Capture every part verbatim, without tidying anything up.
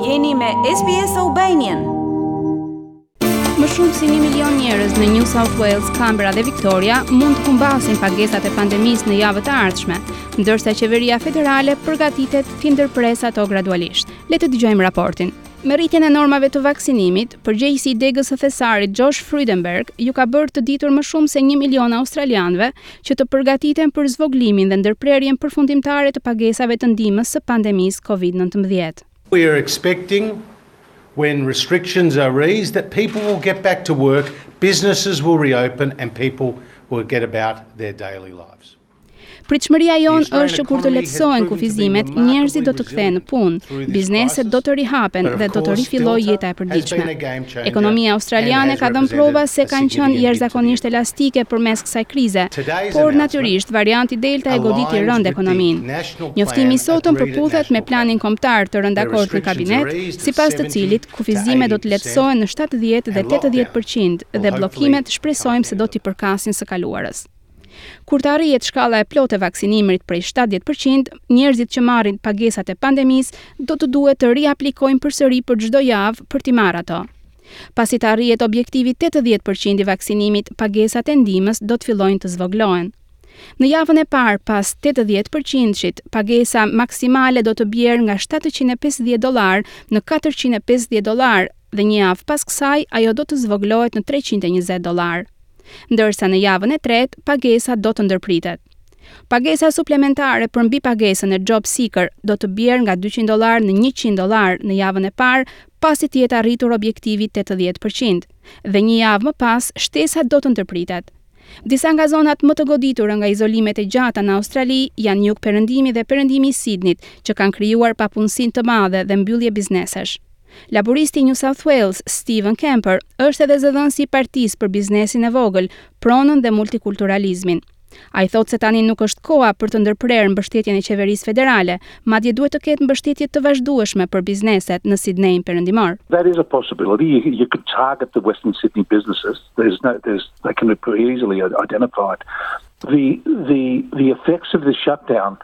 Jeni me S B S Albanian. Më shumë se një milion njerëz në New South Wales, Canberra dhe Victoria mund të humbasin pagesat e pandemisë në javët e ardhshme, ndërsa qeveria federale përgatitet të ndërpresë ato gradualisht. Le të dëgjojmë raportin. Me rritjen e normave të vaksinimit, përgjegjësi i degës së thesarit Josh Frydenberg ju ka bërë të ditur më shumë se një milion australianëve që të përgatiten për zvoglimin dhe ndërprerjen përfundimtare të pagesave të ndihmës së pandemisë covid nineteen. We are expecting, when restrictions are eased, that people will get back to work, businesses will reopen and people will get about their daily lives. Pritshmëria jonë është që kur të lehtësohen kufizimet, njerëzit do të kthehen në punë, bizneset do të rihapen dhe do të rifillojë jeta e përditshme. Ekonomia australiane ka dhënë prova se kanë qenë jashtëzakonisht elastike përmes kësaj krize, por natyrisht varianti Delta e goditi rënd ekonominë. Njoftimi i sotëm përputhet me planin kombëtar të rënë dakord në kabinet, sipas të cilit kufizimet do të lehtësohen në shtatëdhjetë dhe tetëdhjetë përqind dhe bllokimet shpresojmë se do t'i përkasin së kaluarës. Kur të arrihet shkalla e plotë e vaksinimit prej shtatëdhjetë përqind, njerëzit që marrin pagesat e pandemisë do të duhet të riaplikojnë përsëri për çdo javë për t'i marrë ato. Pasi të arrihet objektivi tetëdhjetë përqind i vaksinimit, pagesat e ndihmës do të fillojnë të zvoglohen. Në javën e parë pas tetëdhjetë përqind-shit, pagesa maksimale do të bjerë nga shtatëqind e pesëdhjetë dollar në katërqind e pesëdhjetë dollar dhe një javë pas kësaj ajo do të zvoglohet në treqind e njëzet dollar. Ndërsa në javën e tretë, pagesa do të ndërpritet. Pagesa suplementare për mbi pagesën e Job Seeker do të bjerë nga dyqind dollar në njëqind dollar në javën e parë, pasi të jetë arritur objektivi tetëdhjetë përqind, dhe një javë më pas, shtesa do të ndërpritet. Disa nga zonat më të goditura nga izolimet e gjata në Australi janë Jug Perëndimi dhe Perëndimi i Sydneyt, që kanë krijuar papunësinë të madhe dhe mbyllje biznesesh. Laburisti New South Wales, Stephen Kemper, është edhe zëdhënësi i partisë për biznesin e vogël, pronën dhe multikulturalizmin. Ai thotë se tani nuk është koha për të ndërprerë mbështetjen e qeverisë federale, madje duhet të ketë mbështetje të vazhdueshme për bizneset në Sydney perëndimor. That is a possibility. You, you could target the Western Sydney businesses. There's no, there's, they can be pretty easily identified. The the the effects of the shutdown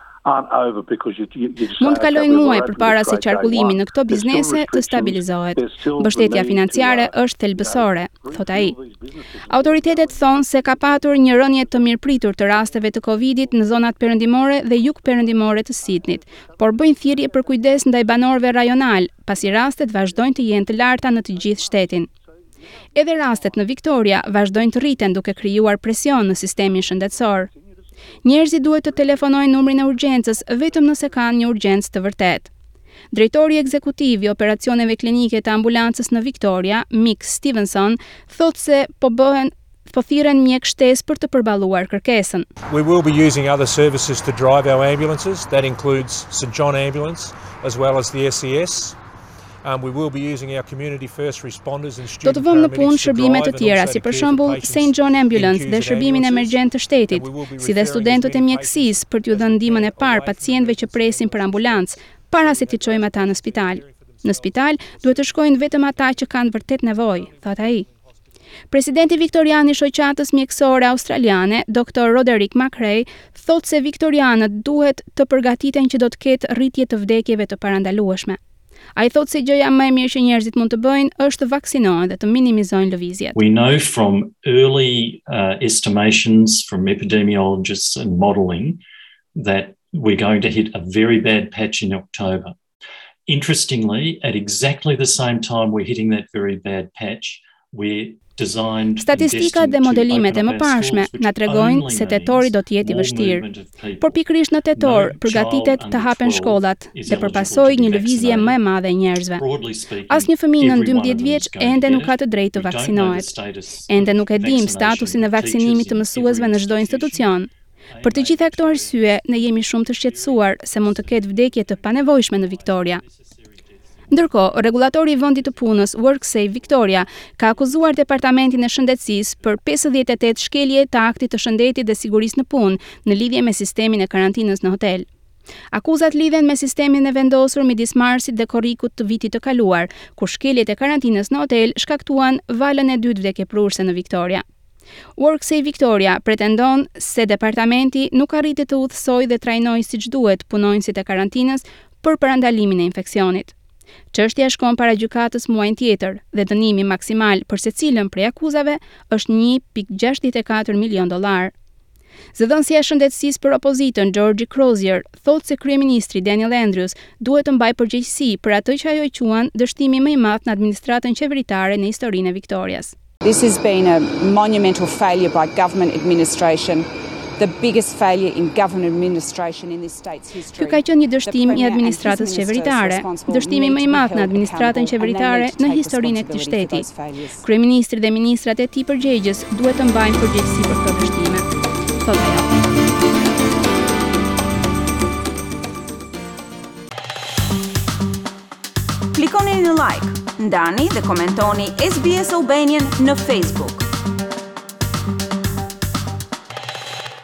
Mund të kalojnë muaj përpara se qarkullimi në këto biznese të stabilizohet. Mbështetja financiare është thelbësore, thot ai. Autoritetet thonë se ka patur një rënje të mirëpritur të rasteve të Covidit në zonat perëndimore dhe jug perëndimore të Sydneyt, por bëjnë thirrje për kujdes ndaj banorëve rajonal, pasi rastet vazhdojnë të jenë të larta në të gjithë shtetin. Edhe rastet në Victoria vazhdojnë të rriten duke krijuar presion në sistemin shëndetësor. Njerëzit duhet të telefonojnë numrin e urgjencës vetëm nëse kanë një urgjencë të vërtetë. Drejtori ekzekutiv i operacioneve klinike të ambulancës në Victoria, Mick Stevenson, thotë se po bëhen po thirren mjek shtesë për të përballuar kërkesën. We will be using other services to drive our ambulances. That includes St John Ambulance as well as the S E S. Um, we will be using our community first responders and student Do të vëmë në punë shërbime të tjera, si për shembull Saint John Ambulance dhe shërbimin emergjent të shtetit, si dhe studentët e mjekësisë për t'ju dhënë ndihmën e parë pacientëve që presin për ambulancë, para se t'i çojmë ata në spital. Në spital duhet të shkojnë vetëm ata që kanë vërtet nevojë, thot ai. Presidenti viktorian i shoqatës mjekësore australiane, doktor Roderick McRae, thotë se viktorianët duhet të përgatiten që do të ketë rritje të vdekjeve të parandalueshme. Ai thotë se gjëja më e mirë që njerëzit mund të bëjnë është të vaksinohen dhe të minimizojnë lëvizjet. We know from early uh, estimations from epidemiologists and modelling that we're going to hit a very bad patch in October. Interestingly, at exactly the same time we're hitting that very bad patch, we're Statistikat dhe modelimet e mëparshme na tregojnë se tetori do të jetë i vështirë. Por pikërisht në tetor përgatitet të hapen shkollat dhe përpasojë një lëvizje më e madhe e njerëzve. Asnjë fëmijë në dymbëdhjetë vjeç ende nuk ka të drejtë të vaksinohet. Ende nuk e dim statusin e vaksinimit të mësuesve në çdo institucion. Për të gjitha këto arsye, ne jemi shumë të shqetësuar se mund të ketë vdekje të panevojshme në Victoria. Ndërkohë, regulatori i vendit të punës WorkSafe Victoria ka akuzuar Departamentin e Shëndetësisë për pesëdhjetë e tetë shkelje të aktit të shëndetit dhe sigurisë në punë në lidhje me sistemin e karantinës në hotel. Akuzat lidhen me sistemin e vendosur midis marsit dhe korrikut të vitit të kaluar, kur shkeljet e karantinës në hotel shkaktuan valën e dytë vdekjeprurse në Victoria. WorkSafe Victoria pretendon se departamenti nuk arriti të udhësojë dhe trajnojë siç duhet punonjësit e karantinës për parandalimin e infeksionit. Çështja shkon para gjykatës muajin tjetër dhe dënimi maksimal për secilën prej akuzave është një pikë gjashtëdhjetë e katër milion dollar. Zëdhënësia e shëndetësisë për opozitën Georgie Crozier thotë se kryeministri Daniel Andrews duhet të mbajë përgjegjësi për atë që ajo e quan dështimi më i madh në administratën qeveritare në historinë e Viktorias. This has been a monumental failure by government administration. The biggest failure in government administration in this state's history. Ky ka qenë një dështim i administratës qeveritare, dështimi më i madh në administratën qeveritare në historinë e këtij shteti. Kryeministri dhe ministrat e tij përgjegjës duhet të mbajnë përgjegjësi për këto dështime, thotë ajo. Klikoni në like, ndani dhe komentoni S B S Albanian në Facebook.